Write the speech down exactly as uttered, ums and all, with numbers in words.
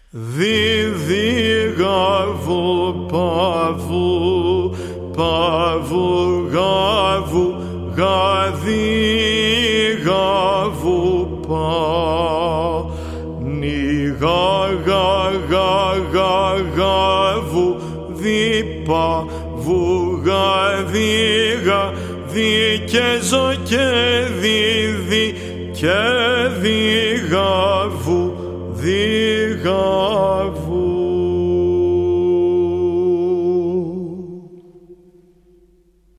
Δι, δι, γαβου, παβου, παβου, γαβου, γαδι, γαβου, πα. Νι, γα, γα, γα, γα, γαβου, δι, πα, βου, γα, δι, γα, δι, και ζω και δι, δι, και δι,